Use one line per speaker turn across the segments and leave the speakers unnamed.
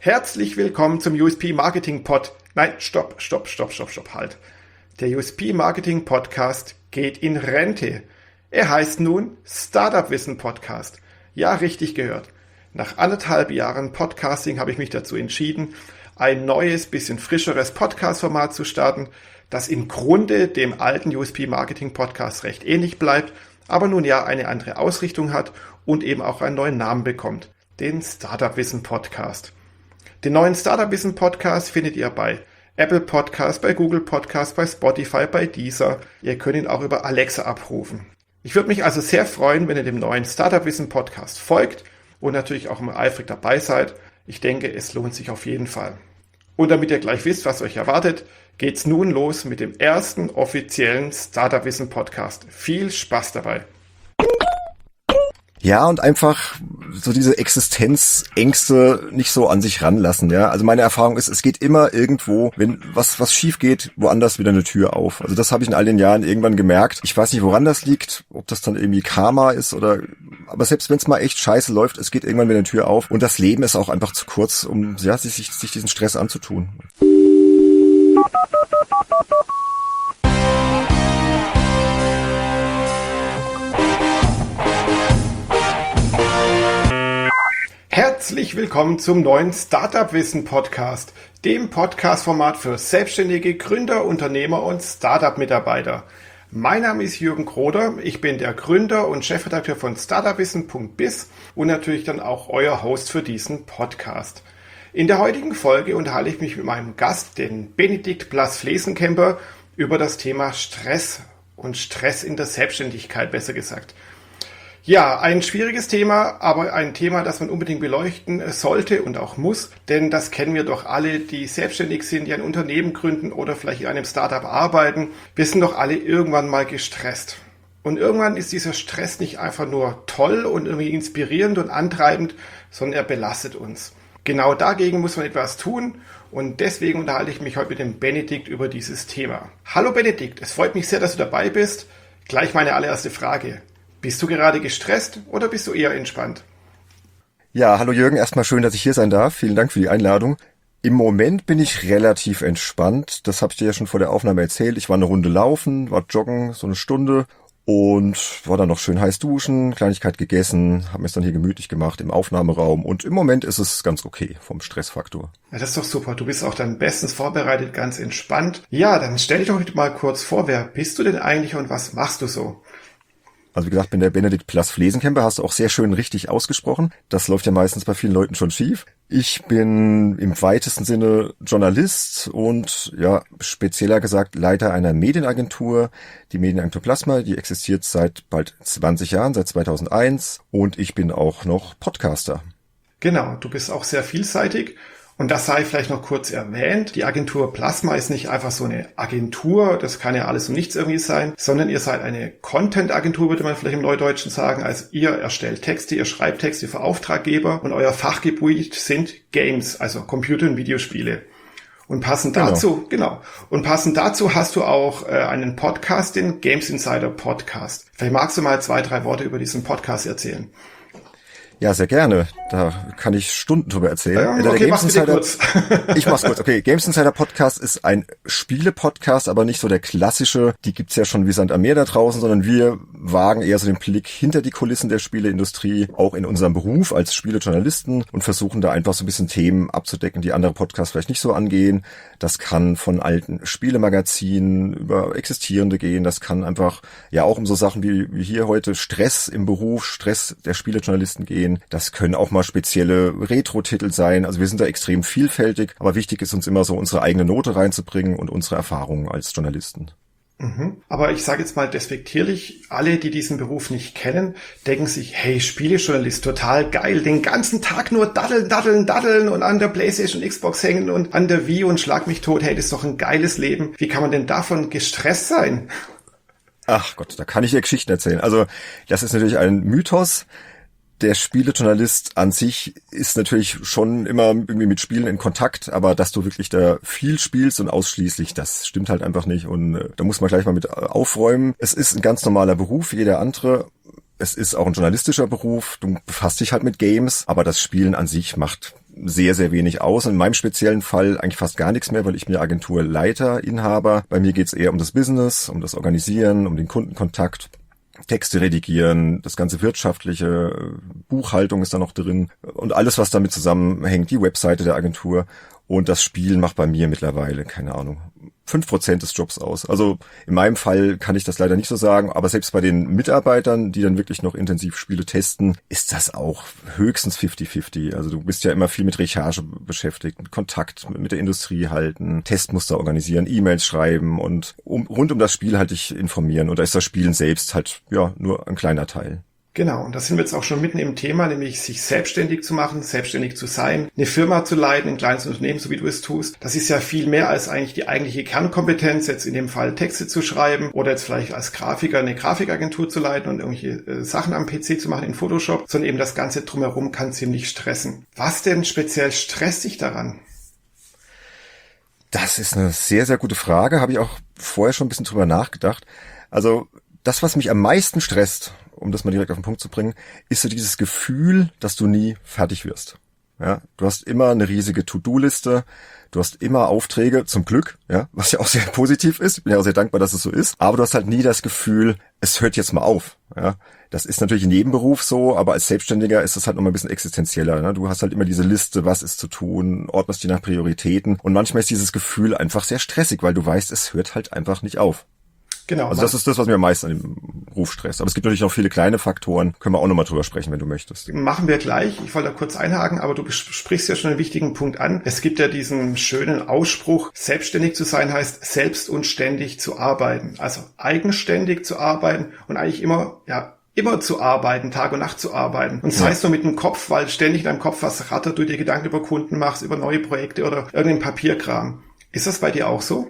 Herzlich willkommen zum USP Marketing Pod. Nein, stopp, halt. Der USP Marketing Podcast geht in Rente. Er heißt nun Startup Wissen Podcast. Ja, richtig gehört. Nach 1,5 Jahren Podcasting habe ich mich dazu entschieden, ein neues, bisschen frischeres Podcast-Format zu starten, das im Grunde dem alten USP Marketing Podcast recht ähnlich bleibt, aber nun ja eine andere Ausrichtung hat und eben auch einen neuen Namen bekommt. Den Startup Wissen Podcast. Den neuen Startup Wissen Podcast findet ihr bei Apple Podcast, bei Google Podcast, bei Spotify, bei Deezer. Ihr könnt ihn auch über Alexa abrufen. Ich würde mich also sehr freuen, wenn ihr dem neuen Startup Wissen Podcast folgt und natürlich auch immer eifrig dabei seid. Ich denke, es lohnt sich auf jeden Fall. Und damit ihr gleich wisst, was euch erwartet, geht's nun los mit dem ersten offiziellen Startup Wissen Podcast. Viel Spaß dabei!
Ja, und einfach so diese Existenzängste nicht so an sich ranlassen, ja. Also meine Erfahrung ist, es geht immer irgendwo, wenn was schief geht, woanders wieder eine Tür auf. Also das habe ich in all den Jahren irgendwann gemerkt. Ich weiß nicht, woran das liegt, ob das dann irgendwie Karma ist oder, aber selbst wenn es mal echt scheiße läuft, es geht irgendwann wieder eine Tür auf. Und das Leben ist auch einfach zu kurz, um ja, sich diesen Stress anzutun.
Herzlich willkommen zum neuen Startup Wissen Podcast, dem Podcast-Format für selbstständige Gründer, Unternehmer und Startup-Mitarbeiter. Mein Name ist Jürgen Kroder, ich bin der Gründer und Chefredakteur von startupwissen.biz und natürlich dann auch euer Host für diesen Podcast. In der heutigen Folge unterhalte ich mich mit meinem Gast, den Benedikt Blas-Flesenkemper, über das Thema Stress und Stress in der Selbstständigkeit, besser gesagt. Ja, ein schwieriges Thema, aber ein Thema, das man unbedingt beleuchten sollte und auch muss, denn das kennen wir doch alle, die selbstständig sind, die ein Unternehmen gründen oder vielleicht in einem Startup arbeiten. Wir sind doch alle irgendwann mal gestresst. Und irgendwann ist dieser Stress nicht einfach nur toll und irgendwie inspirierend und antreibend, sondern er belastet uns. Genau dagegen muss man etwas tun und deswegen unterhalte ich mich heute mit dem Benedikt über dieses Thema. Hallo Benedikt, es freut mich sehr, dass du dabei bist. Gleich meine allererste Frage. Bist du gerade gestresst oder bist du eher entspannt?
Ja, hallo Jürgen, erstmal schön, dass ich hier sein darf. Vielen Dank für die Einladung. Im Moment bin ich relativ entspannt. Das habe ich dir ja schon vor der Aufnahme erzählt. Ich war eine Runde laufen, war joggen, so eine Stunde und war dann noch schön heiß duschen, Kleinigkeit gegessen, habe mir es dann hier gemütlich gemacht im Aufnahmeraum und im Moment ist es ganz okay vom Stressfaktor.
Ja, das ist doch super. Du bist auch dann bestens vorbereitet, ganz entspannt. Ja, dann stell dich doch mal kurz vor, wer bist du denn eigentlich und was machst du so?
Also wie gesagt, bin der Benedikt Blas-Flesenkemper, hast du auch sehr schön richtig ausgesprochen. Das läuft ja meistens bei vielen Leuten schon schief. Ich bin im weitesten Sinne Journalist und ja, spezieller gesagt Leiter einer Medienagentur, die Medienagentur Plasma, die existiert seit bald 20 Jahren, seit 2001 und ich bin auch noch Podcaster.
Genau, du bist auch sehr vielseitig. Und das sei vielleicht noch kurz erwähnt. Die Agentur Plasma ist nicht einfach so eine Agentur, das kann ja alles und nichts irgendwie sein, sondern ihr seid eine Content-Agentur, würde man vielleicht im Neudeutschen sagen. Also ihr erstellt Texte, ihr schreibt Texte für Auftraggeber und euer Fachgebiet sind Games, also Computer- und Videospiele. Und passend dazu hast du auch einen Podcast, den Games Insider Podcast. Vielleicht magst du mal 2, 3 Worte über diesen Podcast erzählen.
Ja, sehr gerne. Da kann ich Stunden drüber erzählen.
Ja, okay, mach's bitte kurz.
Ich mach's kurz. Okay, Games Insider Podcast ist ein Spiele-Podcast, aber nicht so der klassische. Die gibt's ja schon wie Sand am Meer da draußen, sondern wir wagen eher so den Blick hinter die Kulissen der Spieleindustrie, auch in unserem Beruf als Spielejournalisten und versuchen da einfach so ein bisschen Themen abzudecken, die andere Podcasts vielleicht nicht so angehen. Das kann von alten Spielemagazinen über existierende gehen. Das kann einfach ja auch um so Sachen wie hier heute Stress im Beruf, Stress der Spielejournalisten gehen. Das können auch mal spezielle Retro-Titel sein. Also wir sind da extrem vielfältig, aber wichtig ist uns immer so unsere eigene Note reinzubringen und unsere Erfahrungen als Journalisten.
Aber ich sage jetzt mal despektierlich, alle, die diesen Beruf nicht kennen, denken sich, hey, Spielejournalist, total geil, den ganzen Tag nur daddeln und an der PlayStation, Xbox hängen und an der Wii und schlag mich tot, hey, das ist doch ein geiles Leben. Wie kann man denn davon gestresst sein?
Ach Gott, da kann ich dir Geschichten erzählen. Also das ist natürlich ein Mythos. Der Spielejournalist an sich ist natürlich schon immer irgendwie mit Spielen in Kontakt, aber dass du wirklich da viel spielst und ausschließlich, das stimmt halt einfach nicht und da muss man gleich mal mit aufräumen. Es ist ein ganz normaler Beruf, wie jeder andere. Es ist auch ein journalistischer Beruf. Du befasst dich halt mit Games, aber das Spielen an sich macht sehr, sehr wenig aus. Und in meinem speziellen Fall eigentlich fast gar nichts mehr, weil ich bin ja Agenturleiter, Inhaber. Bei mir geht's eher um das Business, um das Organisieren, um den Kundenkontakt. Texte redigieren, das ganze wirtschaftliche, Buchhaltung ist da noch drin und alles, was damit zusammenhängt, die Webseite der Agentur. Und das Spielen macht bei mir mittlerweile, keine Ahnung, 5% des Jobs aus. Also in meinem Fall kann ich das leider nicht so sagen, aber selbst bei den Mitarbeitern, die dann wirklich noch intensiv Spiele testen, ist das auch höchstens 50-50. Also du bist ja immer viel mit Recherche beschäftigt, mit Kontakt mit der Industrie halten, Testmuster organisieren, E-Mails schreiben und rund um das Spiel halt dich informieren. Und da ist das Spielen selbst halt ja nur ein kleiner Teil.
Genau, und da sind wir jetzt auch schon mitten im Thema, nämlich sich selbstständig zu machen, selbstständig zu sein, eine Firma zu leiten, ein kleines Unternehmen, so wie du es tust. Das ist ja viel mehr als eigentlich die eigentliche Kernkompetenz, jetzt in dem Fall Texte zu schreiben oder jetzt vielleicht als Grafiker eine Grafikagentur zu leiten und irgendwelche Sachen am PC zu machen in Photoshop, sondern eben das Ganze drumherum kann ziemlich stressen. Was denn speziell stresst dich daran?
Das ist eine sehr, sehr gute Frage, habe ich auch vorher schon ein bisschen drüber nachgedacht. Also das, was mich am meisten stresst, um das mal direkt auf den Punkt zu bringen, ist so dieses Gefühl, dass du nie fertig wirst. Ja, du hast immer eine riesige To-Do-Liste, du hast immer Aufträge, zum Glück, ja, was ja auch sehr positiv ist. Ich bin ja auch sehr dankbar, dass es so ist. Aber du hast halt nie das Gefühl, es hört jetzt mal auf. Ja, das ist natürlich in jedem Beruf so, aber als Selbstständiger ist das halt nochmal ein bisschen existenzieller. Ne? Du hast halt immer diese Liste, was ist zu tun, ordnest die nach Prioritäten. Und manchmal ist dieses Gefühl einfach sehr stressig, weil du weißt, es hört halt einfach nicht auf.
Genau.
Also das ist das, was mir am meisten an dem Beruf stresst. Aber es gibt natürlich noch viele kleine Faktoren. Können wir auch nochmal drüber sprechen, wenn du möchtest.
Machen wir gleich. Ich wollte da kurz einhaken, aber du sprichst ja schon einen wichtigen Punkt an. Es gibt ja diesen schönen Ausspruch, selbstständig zu sein heißt, selbst und ständig zu arbeiten. Also eigenständig zu arbeiten und eigentlich immer zu arbeiten, Tag und Nacht zu arbeiten. Und sei es nur mit dem Kopf, weil ständig in deinem Kopf was rattert, du dir Gedanken über Kunden machst, über neue Projekte oder irgendeinen Papierkram. Ist das bei dir auch so?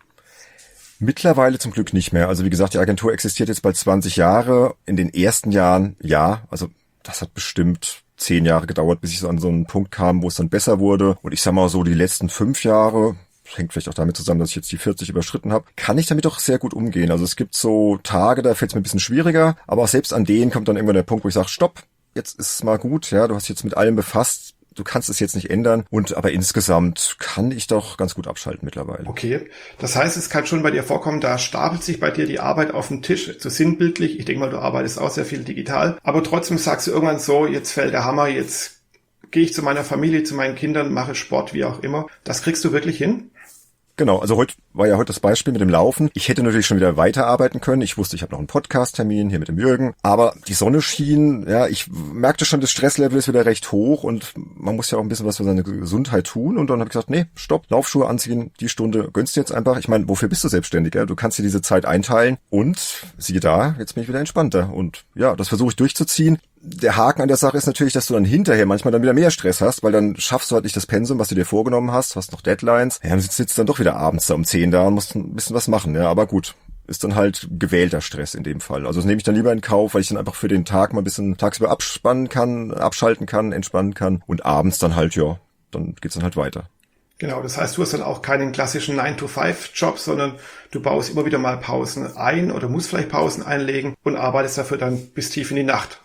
Mittlerweile zum Glück nicht mehr. Also wie gesagt, die Agentur existiert jetzt bald 20 Jahre. In den ersten Jahren, ja, also das hat bestimmt 10 Jahre gedauert, bis ich so an so einen Punkt kam, wo es dann besser wurde. Und ich sag mal so, die letzten 5 Jahre, hängt vielleicht auch damit zusammen, dass ich jetzt die 40 überschritten habe, kann ich damit doch sehr gut umgehen. Also es gibt so Tage, da fällt es mir ein bisschen schwieriger, aber auch selbst an denen kommt dann irgendwann der Punkt, wo ich sage, stopp, jetzt ist es mal gut, ja, du hast dich jetzt mit allem befasst. Du kannst es jetzt nicht ändern aber insgesamt kann ich doch ganz gut abschalten mittlerweile.
Okay, das heißt, es kann schon bei dir vorkommen, da stapelt sich bei dir die Arbeit auf den Tisch, so sinnbildlich. Ich denke mal, du arbeitest auch sehr viel digital, aber trotzdem sagst du irgendwann so, jetzt fällt der Hammer, jetzt gehe ich zu meiner Familie, zu meinen Kindern, mache Sport, wie auch immer. Das kriegst du wirklich hin?
Genau, also heute war ja das Beispiel mit dem Laufen. Ich hätte natürlich schon wieder weiterarbeiten können. Ich wusste, ich habe noch einen Podcast-Termin hier mit dem Jürgen. Aber die Sonne schien, ja, ich merkte schon, das Stresslevel ist wieder recht hoch und man muss ja auch ein bisschen was für seine Gesundheit tun. Und dann habe ich gesagt, nee, stopp, Laufschuhe anziehen, die Stunde gönnst du jetzt einfach. Ich meine, wofür bist du selbstständig? Ja? Du kannst dir diese Zeit einteilen und siehe da, jetzt bin ich wieder entspannter. Und ja, das versuche ich durchzuziehen. Der Haken an der Sache ist natürlich, dass du dann hinterher manchmal dann wieder mehr Stress hast, weil dann schaffst du halt nicht das Pensum, was du dir vorgenommen hast, hast noch Deadlines. Ja, dann sitzt du jetzt dann doch wieder abends da um 10 da und musst ein bisschen was machen, ja, aber gut. Ist dann halt gewählter Stress in dem Fall. Also das nehme ich dann lieber in Kauf, weil ich dann einfach für den Tag mal ein bisschen tagsüber abschalten kann, entspannen kann und abends dann halt, ja, dann geht's dann halt weiter.
Genau, das heißt, du hast dann auch keinen klassischen 9-to-5-Job, sondern du baust immer wieder mal Pausen ein oder musst vielleicht Pausen einlegen und arbeitest dafür dann bis tief in die Nacht.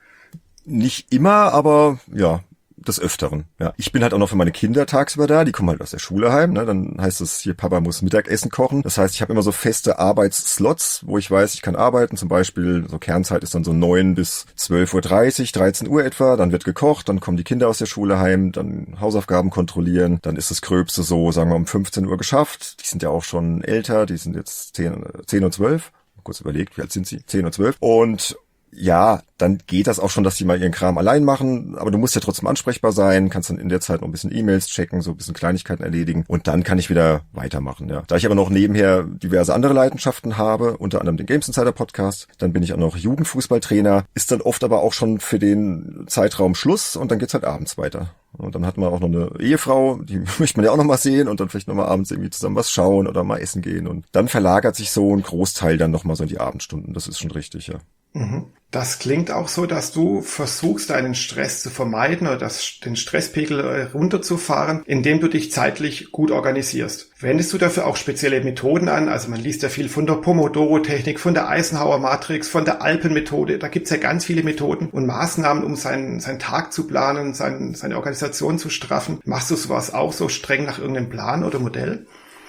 Nicht immer, aber ja, des Öfteren. Ja, ich bin halt auch noch für meine Kinder tagsüber da, die kommen halt aus der Schule heim, ne? Dann heißt es hier, Papa muss Mittagessen kochen. Das heißt, ich habe immer so feste Arbeitsslots, wo ich weiß, ich kann arbeiten. Zum Beispiel, so Kernzeit ist dann so 9 bis 12:30 Uhr, 13 Uhr etwa. Dann wird gekocht, dann kommen die Kinder aus der Schule heim, dann Hausaufgaben kontrollieren. Dann ist das Gröbste so, sagen wir, um 15 Uhr geschafft. Die sind ja auch schon älter, die sind jetzt 10 und 12. Kurz überlegt, wie alt sind sie? 10 und 12. Und ja, dann geht das auch schon, dass die mal ihren Kram allein machen, aber du musst ja trotzdem ansprechbar sein, kannst dann in der Zeit noch ein bisschen E-Mails checken, so ein bisschen Kleinigkeiten erledigen und dann kann ich wieder weitermachen, ja. Da ich aber noch nebenher diverse andere Leidenschaften habe, unter anderem den Games Insider Podcast, dann bin ich auch noch Jugendfußballtrainer, ist dann oft aber auch schon für den Zeitraum Schluss und dann geht's halt abends weiter. Und dann hat man auch noch eine Ehefrau, die möchte man ja auch noch mal sehen und dann vielleicht noch mal abends irgendwie zusammen was schauen oder mal essen gehen und dann verlagert sich so ein Großteil dann noch mal so in die Abendstunden, das ist schon richtig, ja.
Das klingt auch so, dass du versuchst, deinen Stress zu vermeiden oder den Stresspegel runterzufahren, indem du dich zeitlich gut organisierst. Wendest du dafür auch spezielle Methoden an? Also man liest ja viel von der Pomodoro-Technik, von der Eisenhower-Matrix, von der Alpen-Methode. Da gibt's ja ganz viele Methoden und Maßnahmen, um seinen Tag zu planen, seine Organisation zu straffen. Machst du sowas auch so streng nach irgendeinem Plan oder Modell?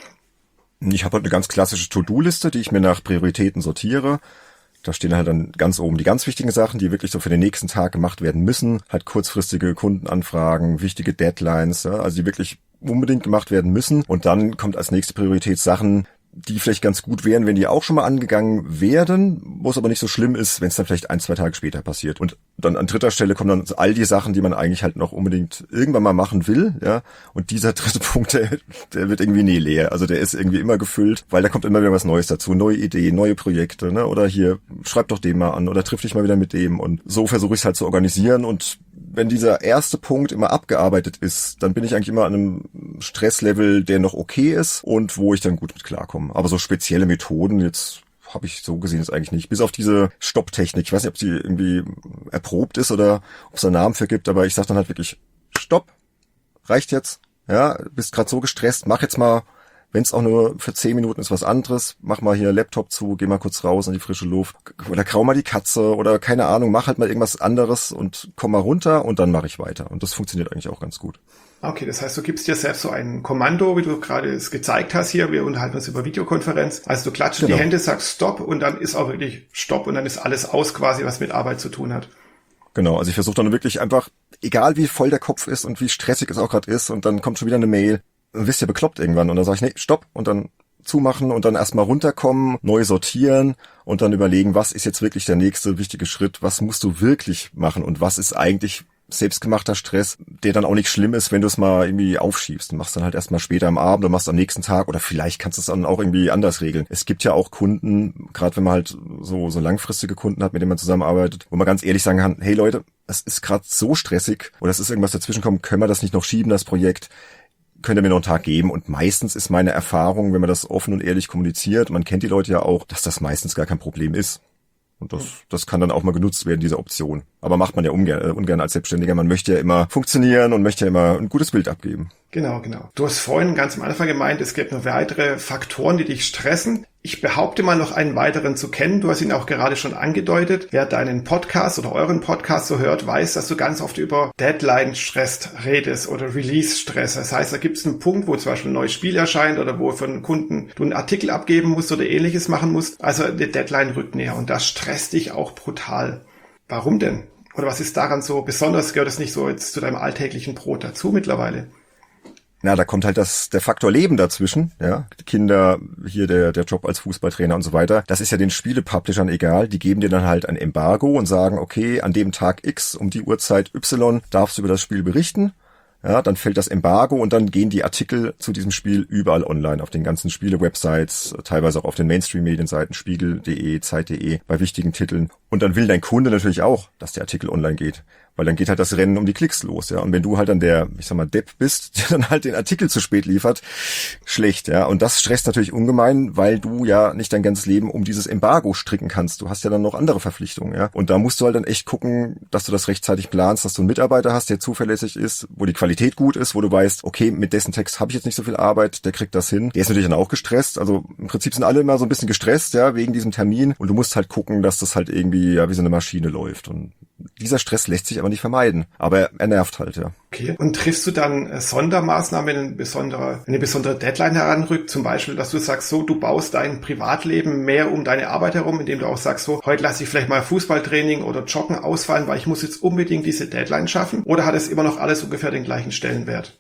Ich habe halt eine ganz klassische To-Do-Liste, die ich mir nach Prioritäten sortiere. Da stehen halt dann ganz oben die ganz wichtigen Sachen, die wirklich so für den nächsten Tag gemacht werden müssen. Halt kurzfristige Kundenanfragen, wichtige Deadlines, ja, also die wirklich unbedingt gemacht werden müssen. Und dann kommt als nächste Priorität Sachen, die vielleicht ganz gut wären, wenn die auch schon mal angegangen werden, wo es aber nicht so schlimm ist, wenn es dann vielleicht 1-2 Tage später passiert. Und dann an dritter Stelle kommen dann all die Sachen, die man eigentlich halt noch unbedingt irgendwann mal machen will, ja. Und dieser dritte Punkt, der wird irgendwie nie leer. Also der ist irgendwie immer gefüllt, weil da kommt immer wieder was Neues dazu, neue Ideen, neue Projekte, ne? Oder hier, schreib doch den mal an oder triff dich mal wieder mit dem. Und so versuche ich es halt zu organisieren. Und wenn dieser erste Punkt immer abgearbeitet ist, dann bin ich eigentlich immer an einem Stresslevel, der noch okay ist und wo ich dann gut mit klarkomme. Aber so spezielle Methoden jetzt habe ich so gesehen jetzt eigentlich nicht. Bis auf diese Stopptechnik. Ich weiß nicht, ob sie irgendwie erprobt ist oder ob es einen Namen für gibt, aber ich sage dann halt wirklich, Stopp, reicht jetzt. Ja, bist gerade so gestresst, mach jetzt mal, wenn es auch nur für 10 Minuten ist, was anderes, mach mal hier Laptop zu, geh mal kurz raus in die frische Luft oder grau mal die Katze oder keine Ahnung, mach halt mal irgendwas anderes und komm mal runter und dann mache ich weiter. Und das funktioniert eigentlich auch ganz gut.
Okay, das heißt, du gibst dir selbst so ein Kommando, wie du gerade es gezeigt hast hier. Wir unterhalten uns über Videokonferenz. Also du klatschst die Hände, sagst Stopp und dann ist auch wirklich Stopp und dann ist alles aus quasi, was mit Arbeit zu tun hat.
Genau, also ich versuche dann wirklich einfach, egal wie voll der Kopf ist und wie stressig es auch gerade ist und dann kommt schon wieder eine Mail, dann wirst du ja bekloppt irgendwann und dann sage ich, nee, Stopp und dann zumachen und dann erstmal runterkommen, neu sortieren und dann überlegen, was ist jetzt wirklich der nächste wichtige Schritt, was musst du wirklich machen und was ist eigentlich selbstgemachter Stress, der dann auch nicht schlimm ist, wenn du es mal irgendwie aufschiebst. Du machst dann halt erstmal später am Abend oder machst am nächsten Tag oder vielleicht kannst du es dann auch irgendwie anders regeln. Es gibt ja auch Kunden, gerade wenn man halt so langfristige Kunden hat, mit denen man zusammenarbeitet, wo man ganz ehrlich sagen kann, hey Leute, es ist gerade so stressig oder es ist irgendwas dazwischen kommen, können wir das nicht noch schieben, das Projekt? Könnt ihr mir noch einen Tag geben? Und meistens ist meine Erfahrung, wenn man das offen und ehrlich kommuniziert, man kennt die Leute ja auch, dass das meistens gar kein Problem ist. Und das kann dann auch mal genutzt werden, diese Option. Aber macht man ja ungern als Selbstständiger. Man möchte ja immer funktionieren und möchte ja immer ein gutes Bild abgeben.
Genau. Du hast vorhin ganz am Anfang gemeint, es gibt noch weitere Faktoren, die dich stressen. Ich behaupte mal noch einen weiteren zu kennen. Du hast ihn auch gerade schon angedeutet. Wer deinen Podcast oder euren Podcast so hört, weiß, dass du ganz oft über Deadline-Stress redest oder Release-Stress. Das heißt, da gibt es einen Punkt, wo zum Beispiel ein neues Spiel erscheint oder wo für einen Kunden du einen Artikel abgeben musst oder ähnliches machen musst. Also die Deadline rückt näher und das stresst dich auch brutal. Warum denn? Oder was ist daran so besonders? Gehört es nicht so jetzt zu deinem alltäglichen Brot dazu mittlerweile?
Na, da kommt halt der Faktor Leben dazwischen, ja. Die Kinder, hier der Job als Fußballtrainer und so weiter. Das ist ja den Spiele-Publishern egal. Die geben dir dann halt ein Embargo und sagen, okay, an dem Tag X um die Uhrzeit Y darfst du über das Spiel berichten. Ja, dann fällt das Embargo und dann gehen die Artikel zu diesem Spiel überall online, auf den ganzen Spiele-Websites, teilweise auch auf den Mainstream-Medienseiten, Spiegel.de, Zeit.de, bei wichtigen Titeln. Und dann will dein Kunde natürlich auch, dass der Artikel online geht. Weil dann geht halt das Rennen um die Klicks los, ja. Und wenn du halt dann der, ich sag mal, Depp bist, der dann halt den Artikel zu spät liefert, schlecht, ja. Und das stresst natürlich ungemein, weil du ja nicht dein ganzes Leben um dieses Embargo stricken kannst. Du hast ja dann noch andere Verpflichtungen, ja. Und da musst du halt dann echt gucken, dass du das rechtzeitig planst, dass du einen Mitarbeiter hast, der zuverlässig ist, wo die Qualität gut ist, wo du weißt, okay, mit dessen Text habe ich jetzt nicht so viel Arbeit, der kriegt das hin. Der ist natürlich dann auch gestresst. Also im Prinzip sind alle immer so ein bisschen gestresst, ja, wegen diesem Termin. Und du musst halt gucken, dass das halt irgendwie, ja, wie so eine Maschine läuft. Und dieser Stress lässt sich aber nicht vermeiden. Aber er nervt halt, ja.
Okay. Und triffst du dann Sondermaßnahmen, wenn eine besondere Deadline heranrückt? Zum Beispiel, dass du sagst, so, du baust dein Privatleben mehr um deine Arbeit herum, indem du auch sagst, so, heute lasse ich vielleicht mal Fußballtraining oder Joggen ausfallen, weil ich muss jetzt unbedingt diese Deadline schaffen? Oder hat es immer noch alles ungefähr den gleichen Stellenwert?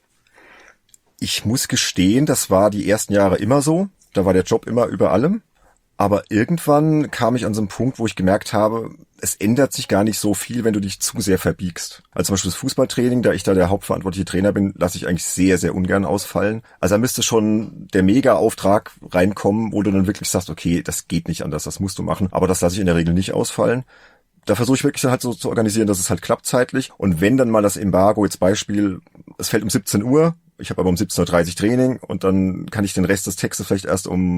Ich muss gestehen, das war die ersten Jahre immer so. Da war der Job immer über allem. Aber irgendwann kam ich an so einen Punkt, wo ich gemerkt habe, es ändert sich gar nicht so viel, wenn du dich zu sehr verbiegst. Also zum Beispiel das Fußballtraining, da ich da der hauptverantwortliche Trainer bin, lasse ich eigentlich sehr, sehr ungern ausfallen. Also da müsste schon der Mega-Auftrag reinkommen, wo du dann wirklich sagst, okay, das geht nicht anders, das musst du machen. Aber das lasse ich in der Regel nicht ausfallen. Da versuche ich wirklich dann halt so zu organisieren, dass es halt klappt zeitlich. Und wenn dann mal das Embargo, jetzt Beispiel, es fällt um 17 Uhr, ich habe aber um 17.30 Uhr Training und dann kann ich den Rest des Textes vielleicht erst um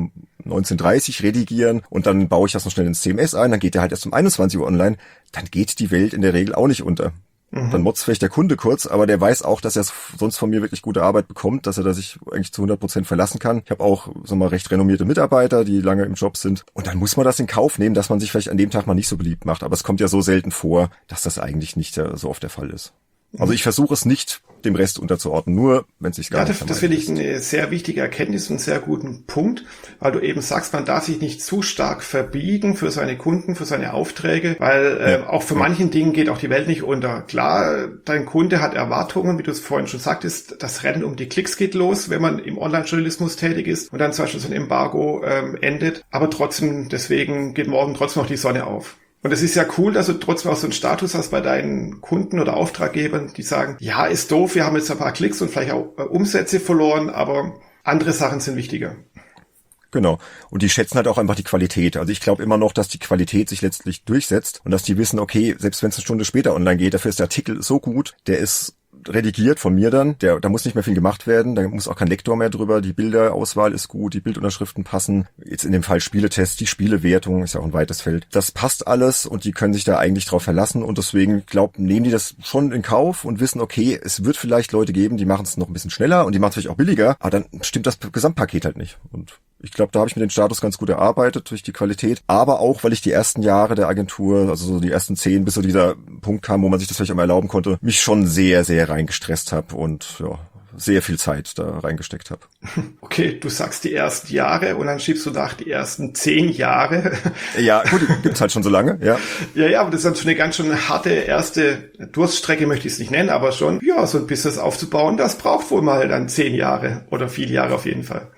19:30 redigieren und dann baue ich das noch schnell ins CMS ein, dann geht der halt erst um 21 Uhr online, dann geht die Welt in der Regel auch nicht unter. Dann motzt vielleicht der Kunde kurz, aber der weiß auch, dass er sonst von mir wirklich gute Arbeit bekommt, dass er da sich eigentlich zu 100% verlassen kann. Ich habe auch recht renommierte Mitarbeiter, die lange im Job sind. Und dann muss man das in Kauf nehmen, dass man sich vielleicht an dem Tag mal nicht so beliebt macht. Aber es kommt ja so selten vor, dass das eigentlich nicht so oft der Fall ist. Also ich versuche es nicht dem Rest unterzuordnen, nur wenn es sich gar nicht
das finde ich eine sehr wichtige Erkenntnis und einen sehr guten Punkt, weil du eben sagst, man darf sich nicht zu stark verbiegen für seine Kunden, für seine Aufträge, weil auch für manchen Dingen geht auch die Welt nicht unter. Klar, dein Kunde hat Erwartungen, wie du es vorhin schon sagtest, das Rennen um die Klicks geht los, wenn man im Online-Journalismus tätig ist und dann zum Beispiel so ein Embargo endet, aber trotzdem, deswegen geht morgen trotzdem noch die Sonne auf. Und es ist ja cool, dass du trotzdem auch so einen Status hast bei deinen Kunden oder Auftraggebern, die sagen, ja, ist doof, wir haben jetzt ein paar Klicks und vielleicht auch Umsätze verloren, aber andere Sachen sind wichtiger.
Genau. Und die schätzen halt auch einfach die Qualität. Also ich glaube immer noch, dass die Qualität sich letztlich durchsetzt und dass die wissen, okay, selbst wenn es eine Stunde später online geht, dafür ist der Artikel so gut, der ist redigiert von mir dann, da muss nicht mehr viel gemacht werden, da muss auch kein Lektor mehr drüber, die Bilderauswahl ist gut, die Bildunterschriften passen, jetzt in dem Fall Spieletests, die Spielewertung ist ja auch ein weites Feld. Das passt alles und die können sich da eigentlich drauf verlassen und deswegen, nehmen die das schon in Kauf und wissen, okay, es wird vielleicht Leute geben, die machen es noch ein bisschen schneller und die machen es vielleicht auch billiger, aber dann stimmt das Gesamtpaket halt nicht. Und ich glaube, da habe ich mir den Status ganz gut erarbeitet durch die Qualität, aber auch, weil ich die ersten Jahre der Agentur, also so die ersten 10, bis so dieser Punkt kam, wo man sich das vielleicht auch mal erlauben konnte, mich schon sehr, sehr reingestresst habe und sehr viel Zeit da reingesteckt habe.
Okay, du sagst die ersten Jahre und dann schiebst du nach die ersten 10 Jahre.
Ja, gut, gibt's halt schon so lange, ja.
Ja, aber das ist dann schon eine ganz schön harte erste Durststrecke, möchte ich es nicht nennen, aber schon, so ein Business aufzubauen, das braucht wohl mal dann 10 Jahre oder viele Jahre auf jeden Fall.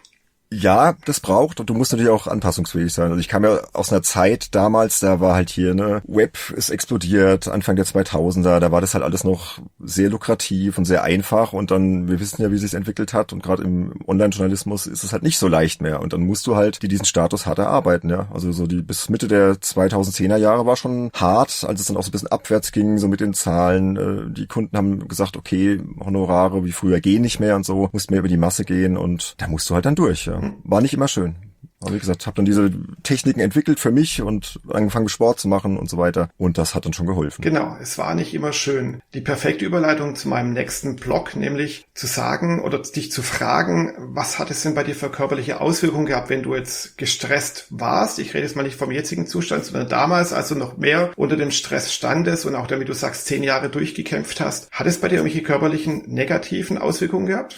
Ja, das braucht und du musst natürlich auch anpassungsfähig sein. Also ich kam ja aus einer Zeit damals, da war halt hier, Web ist explodiert, Anfang der 2000er, da war das halt alles noch sehr lukrativ und sehr einfach und dann, wir wissen ja, wie es sich entwickelt hat und gerade im Online-Journalismus ist es halt nicht so leicht mehr und dann musst du halt diesen Status hart erarbeiten, ja. Also so bis Mitte der 2010er Jahre war schon hart, als es dann auch so ein bisschen abwärts ging, so mit den Zahlen. Die Kunden haben gesagt, okay, Honorare wie früher gehen nicht mehr und so, musst mehr über die Masse gehen und da musst du halt dann durch, ja. War nicht immer schön. Aber wie gesagt, habe dann diese Techniken entwickelt für mich und angefangen Sport zu machen und so weiter. Und das hat dann schon geholfen.
Genau, es war nicht immer schön. Die perfekte Überleitung zu meinem nächsten Blog, nämlich zu sagen oder dich zu fragen, was hat es denn bei dir für körperliche Auswirkungen gehabt, wenn du jetzt gestresst warst? Ich rede jetzt mal nicht vom jetzigen Zustand, sondern damals, als du noch mehr unter dem Stress standest und auch damit du sagst, 10 Jahre durchgekämpft hast. Hat es bei dir irgendwelche körperlichen negativen Auswirkungen gehabt?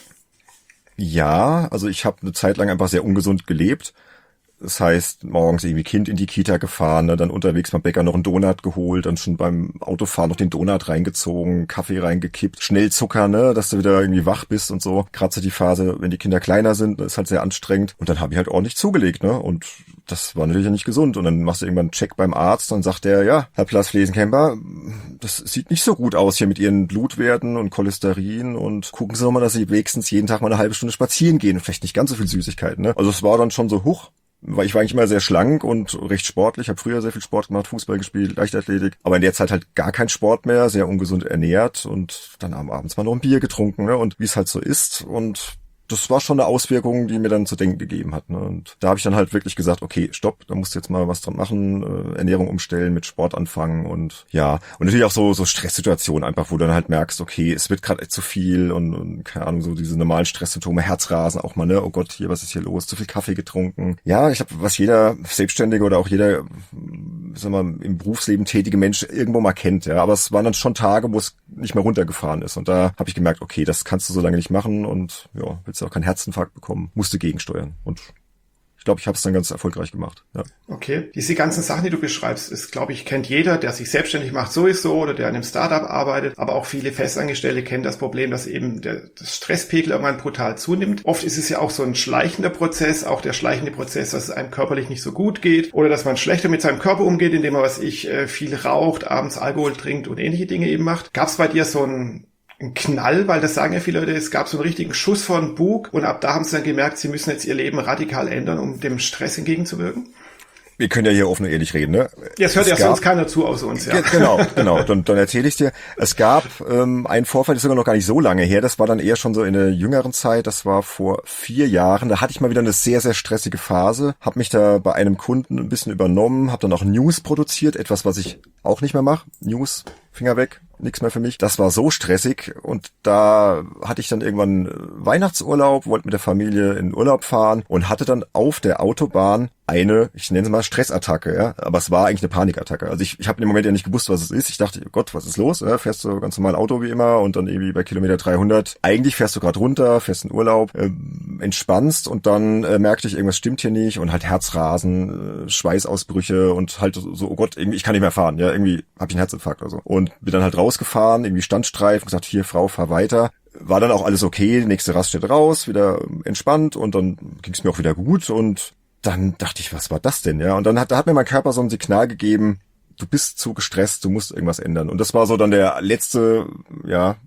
Ja, also ich habe eine Zeit lang einfach sehr ungesund gelebt. Das heißt, morgens irgendwie Kind in die Kita gefahren, dann unterwegs beim Bäcker noch einen Donut geholt, dann schon beim Autofahren noch den Donut reingezogen, Kaffee reingekippt, schnell Zucker, dass du wieder irgendwie wach bist und so. Gerade so die Phase, wenn die Kinder kleiner sind, ist halt sehr anstrengend. Und dann habe ich halt ordentlich zugelegt, und das war natürlich ja nicht gesund. Und dann machst du irgendwann einen Check beim Arzt, dann sagt der, ja, Herr Plas-Flesenkemper, das sieht nicht so gut aus hier mit Ihren Blutwerten und Cholesterin und gucken Sie doch mal, dass Sie wenigstens jeden Tag mal eine halbe Stunde spazieren gehen und vielleicht nicht ganz so viel Süßigkeiten, Also es war dann schon so, weil ich war eigentlich immer sehr schlank und recht sportlich, habe früher sehr viel Sport gemacht, Fußball gespielt, Leichtathletik, aber in der Zeit halt gar kein Sport mehr, sehr ungesund ernährt und dann abends mal noch ein Bier getrunken, und wie es halt so ist, und das war schon eine Auswirkung, die mir dann zu denken gegeben hat. Und da habe ich dann halt wirklich gesagt, okay, stopp, da musst du jetzt mal was dran machen, Ernährung umstellen, mit Sport anfangen und natürlich auch so Stresssituationen einfach, wo du dann halt merkst, okay, es wird gerade zu viel und keine Ahnung, so diese normalen Stresssymptome, Herzrasen auch mal, oh Gott, was ist hier los? Zu viel Kaffee getrunken. Ja, ich glaube, was jeder Selbstständige oder auch jeder, im Berufsleben tätige Mensch irgendwo mal kennt, aber es waren dann schon Tage, wo es nicht mehr runtergefahren ist und da habe ich gemerkt, okay, das kannst du so lange nicht machen und willst du auch keinen Herzinfarkt bekommen, musste gegensteuern. Und ich glaube, ich habe es dann ganz erfolgreich gemacht. Ja. Okay,
diese ganzen Sachen, die du beschreibst, ist, glaube ich, kennt jeder, der sich selbstständig macht sowieso oder der in einem Startup arbeitet, aber auch viele Festangestellte kennen das Problem, dass eben das Stresspegel irgendwann brutal zunimmt. Oft ist es ja auch so ein schleichender Prozess, auch der schleichende Prozess, dass es einem körperlich nicht so gut geht oder dass man schlechter mit seinem Körper umgeht, indem man, viel raucht, abends Alkohol trinkt und ähnliche Dinge eben macht. Gab es bei dir so ein Knall, weil das sagen ja viele Leute, es gab so einen richtigen Schuss von Bug und ab da haben sie dann gemerkt, sie müssen jetzt ihr Leben radikal ändern, um dem Stress entgegenzuwirken?
Wir können ja hier offen und ehrlich reden, ne?
Jetzt hört ja sonst keiner zu außer uns, ja.
Genau. Dann erzähle ich dir. Es gab einen Vorfall, das ist sogar noch gar nicht so lange her. Das war dann eher schon so in der jüngeren Zeit. Das war vor 4 Jahren. Da hatte ich mal wieder eine sehr, sehr stressige Phase. Hab mich da bei einem Kunden ein bisschen übernommen. Hab dann auch News produziert. Etwas, was ich auch nicht mehr mache. News, Finger weg. Nichts mehr für mich. Das war so stressig und da hatte ich dann irgendwann Weihnachtsurlaub, wollte mit der Familie in Urlaub fahren und hatte dann auf der Autobahn eine, ich nenne es mal Stressattacke, ja, aber es war eigentlich eine Panikattacke. Also ich habe im Moment ja nicht gewusst, was es ist. Ich dachte, oh Gott, was ist los? Ja, fährst du ganz normal Auto wie immer und dann irgendwie bei Kilometer 300. Eigentlich fährst du gerade runter, fährst in Urlaub, entspannst und dann merkte ich, irgendwas stimmt hier nicht und halt Herzrasen, Schweißausbrüche und halt so, oh Gott, irgendwie ich kann nicht mehr fahren, ja, irgendwie habe ich einen Herzinfarkt oder so. Und bin dann halt rausgefahren, irgendwie Standstreifen, gesagt, hier Frau, fahr weiter. War dann auch alles okay, nächste Raststätte raus, wieder entspannt und dann ging es mir auch wieder gut und dann dachte ich, was war das denn, ja? Und dann hat mir mein Körper so ein Signal gegeben, du bist zu gestresst, du musst irgendwas ändern. Und das war so dann der letzte, ja,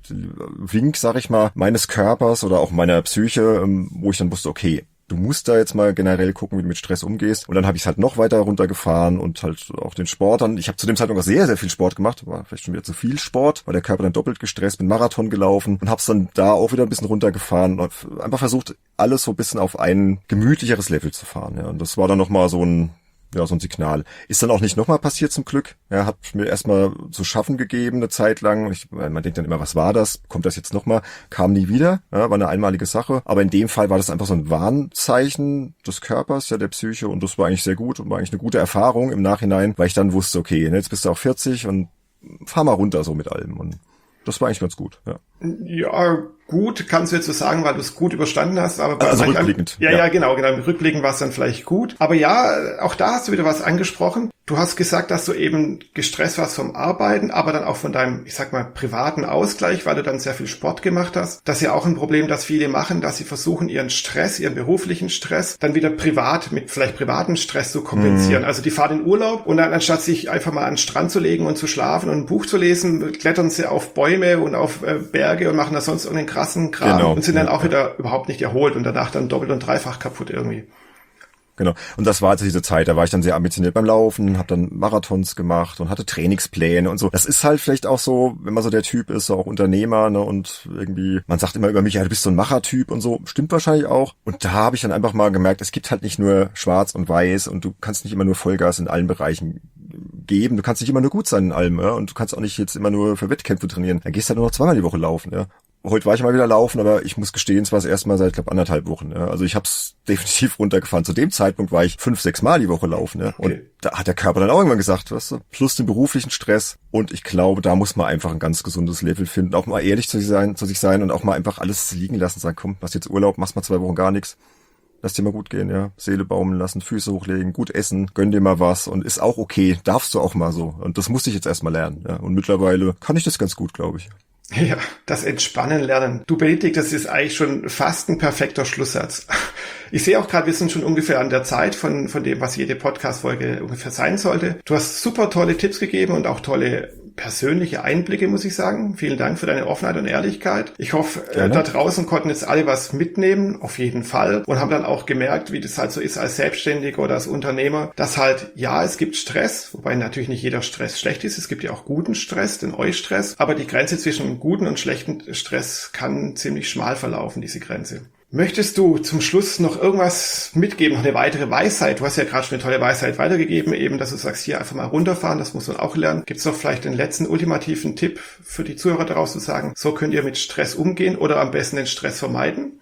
Wink, sag ich mal, meines Körpers oder auch meiner Psyche, wo ich dann wusste, okay, du musst da jetzt mal generell gucken, wie du mit Stress umgehst. Und dann habe ich es halt noch weiter runtergefahren und halt auch den Sport dann. Ich habe zu dem Zeitpunkt auch sehr, sehr viel Sport gemacht. War vielleicht schon wieder zu viel Sport, weil der Körper dann doppelt gestresst, bin Marathon gelaufen und habe es dann da auch wieder ein bisschen runtergefahren und einfach versucht, alles so ein bisschen auf ein gemütlicheres Level zu fahren. Ja. Und das war dann nochmal so ein Signal. Ist dann auch nicht nochmal passiert zum Glück. Ja, hat mir erstmal zu schaffen gegeben eine Zeit lang. Man denkt dann immer, was war das? Kommt das jetzt nochmal? Kam nie wieder. Ja, war eine einmalige Sache. Aber in dem Fall war das einfach so ein Warnzeichen des Körpers, ja, der Psyche. Und das war eigentlich sehr gut und war eigentlich eine gute Erfahrung im Nachhinein, weil ich dann wusste, okay, jetzt bist du auch 40 und fahr mal runter so mit allem. Und das war eigentlich ganz gut, ja.
Ja, gut, kannst du jetzt so sagen, weil du es gut überstanden hast, aber bei
also rückblickend.
Ja, genau. Rückblickend war es dann vielleicht gut. Aber ja, auch da hast du wieder was angesprochen. Du hast gesagt, dass du eben gestresst warst vom Arbeiten, aber dann auch von deinem, ich sag mal, privaten Ausgleich, weil du dann sehr viel Sport gemacht hast. Das ist ja auch ein Problem, das viele machen, dass sie versuchen, ihren Stress, ihren beruflichen Stress, dann wieder privat mit vielleicht privatem Stress zu kompensieren. Also die fahren in Urlaub und dann anstatt sich einfach mal an den Strand zu legen und zu schlafen und ein Buch zu lesen, klettern sie auf Bäume und auf Berge und machen da sonst irgendeinen krassen Kram und sind dann auch wieder überhaupt nicht erholt und danach dann doppelt und dreifach kaputt irgendwie.
Genau. Und das war also diese Zeit, da war ich dann sehr ambitioniert beim Laufen, habe dann Marathons gemacht und hatte Trainingspläne und so. Das ist halt vielleicht auch so, wenn man so der Typ ist, so auch Unternehmer, ne, und irgendwie, man sagt immer über mich, ja, du bist so ein Machertyp und so. Stimmt wahrscheinlich auch. Und da habe ich dann einfach mal gemerkt, es gibt halt nicht nur schwarz und weiß und du kannst nicht immer nur Vollgas in allen Bereichen geben. Du kannst nicht immer nur gut sein in allem, ja, und du kannst auch nicht jetzt immer nur für Wettkämpfe trainieren. Dann gehst du halt nur noch 2-mal die Woche laufen, ja. Heute war ich mal wieder laufen, aber ich muss gestehen, es war das erste Mal seit, ich glaube, 1,5 Wochen. Ja. Also ich habe es definitiv runtergefahren. Zu dem Zeitpunkt war ich 5-6 Mal die Woche laufen. Ja. Und da hat der Körper dann auch irgendwann gesagt, weißt du, plus den beruflichen Stress. Und ich glaube, da muss man einfach ein ganz gesundes Level finden. Auch mal ehrlich zu sich sein und auch mal einfach alles liegen lassen. Sagen, komm, machst jetzt Urlaub, machst mal 2 Wochen gar nichts. Lass dir mal gut gehen, ja. Seele baumeln lassen, Füße hochlegen, gut essen, gönn dir mal was und ist auch okay. Darfst du auch mal so. Und das musste ich jetzt erstmal lernen. Ja. Und mittlerweile kann ich das ganz gut, glaube ich.
Ja, das Entspannen lernen. Du Benedikt, das ist eigentlich schon fast ein perfekter Schlusssatz. Ich sehe auch gerade, wir sind schon ungefähr an der Zeit von dem, was jede Podcast-Folge ungefähr sein sollte. Du hast super tolle Tipps gegeben und auch tolle persönliche Einblicke, muss ich sagen. Vielen Dank für deine Offenheit und Ehrlichkeit. Ich hoffe, da draußen konnten jetzt alle was mitnehmen, auf jeden Fall. Und haben dann auch gemerkt, wie das halt so ist als Selbstständiger oder als Unternehmer, dass halt, ja, es gibt Stress, wobei natürlich nicht jeder Stress schlecht ist. Es gibt ja auch guten Stress, den Eustress. Aber die Grenze zwischen guten und schlechten Stress kann ziemlich schmal verlaufen, diese Grenze. Möchtest du zum Schluss noch irgendwas mitgeben, noch eine weitere Weisheit? Du hast ja gerade schon eine tolle Weisheit weitergegeben, eben, dass du sagst, hier einfach mal runterfahren, das muss man auch lernen. Gibt es noch vielleicht den letzten ultimativen Tipp für die Zuhörer daraus zu sagen, so könnt ihr mit Stress umgehen oder am besten den Stress vermeiden?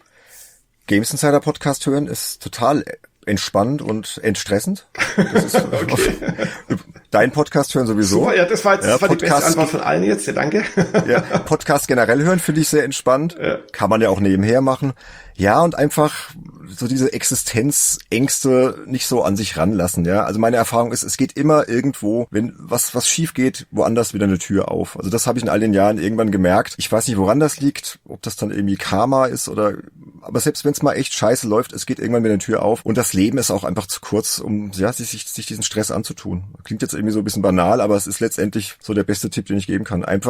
Games Insider Podcast hören ist total entspannt und entstressend. Das ist okay. Dein Podcast hören sowieso.
So, ja, das war die beste Antwort von allen jetzt. Ja, danke.
Ja, Podcast generell hören finde ich sehr entspannt. Ja. Kann man ja auch nebenher machen. Ja, und einfach so diese Existenzängste nicht so an sich ranlassen, ja. Also meine Erfahrung ist, es geht immer irgendwo, wenn was schief geht, woanders wieder eine Tür auf. Also das habe ich in all den Jahren irgendwann gemerkt. Ich weiß nicht, woran das liegt, ob das dann irgendwie Karma ist oder, aber selbst wenn es mal echt scheiße läuft, es geht irgendwann wieder eine Tür auf. Und das Leben ist auch einfach zu kurz, um sich diesen Stress anzutun. Klingt jetzt irgendwie so ein bisschen banal, aber es ist letztendlich so der beste Tipp, den ich geben kann. Einfach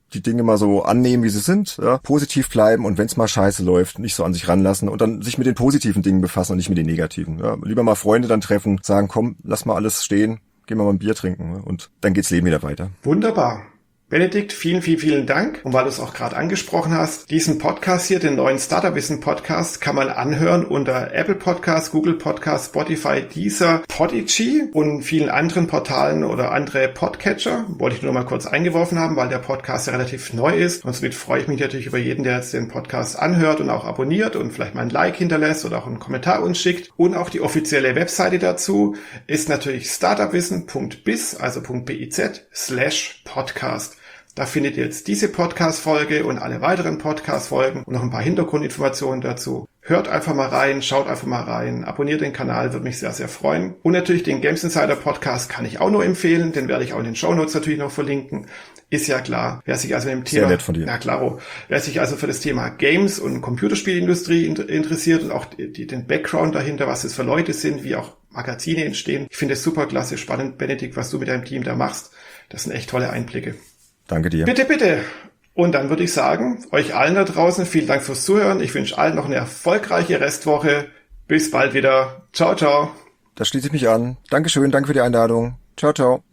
die Dinge mal so annehmen, wie sie sind, ja, positiv bleiben und wenn es mal scheiße läuft, nicht so an sich ranlassen und dann sich mit den positiven Dingen befassen und nicht mit den negativen. Ja. Lieber mal Freunde dann treffen, sagen, komm, lass mal alles stehen, gehen wir mal ein Bier trinken, ja, und dann geht's Leben wieder weiter.
Wunderbar. Benedikt, vielen Dank. Und weil du es auch gerade angesprochen hast, diesen Podcast hier, den neuen Startup-Wissen Podcast, kann man anhören unter Apple Podcasts, Google Podcasts, Spotify, Deezer, Podigy und vielen anderen Portalen oder andere Podcatcher. Wollte ich nur noch mal kurz eingeworfen haben, weil der Podcast ja relativ neu ist. Und somit freue ich mich natürlich über jeden, der jetzt den Podcast anhört und auch abonniert und vielleicht mal ein Like hinterlässt oder auch einen Kommentar uns schickt. Und auch die offizielle Webseite dazu ist natürlich startupwissen.biz, also .biz/podcast. Da findet ihr jetzt diese Podcast-Folge und alle weiteren Podcast-Folgen und noch ein paar Hintergrundinformationen dazu. Hört einfach mal rein, schaut einfach mal rein, abonniert den Kanal, würde mich sehr, sehr freuen. Und natürlich den Games Insider Podcast kann ich auch nur empfehlen, den werde ich auch in den Shownotes natürlich noch verlinken. Ist ja klar, wer sich also mit dem Thema,
sehr nett von dir.
Ja klaro, wer sich also für das Thema Games und Computerspielindustrie interessiert und auch den Background dahinter, was es für Leute sind, wie auch Magazine entstehen. Ich finde es super klasse, spannend, Benedikt, was du mit deinem Team da machst. Das sind echt tolle Einblicke.
Danke dir.
Bitte. Und dann würde ich sagen, euch allen da draußen vielen Dank fürs Zuhören. Ich wünsche allen noch eine erfolgreiche Restwoche. Bis bald wieder. Ciao.
Da schließe ich mich an. Dankeschön, danke für die Einladung. Ciao.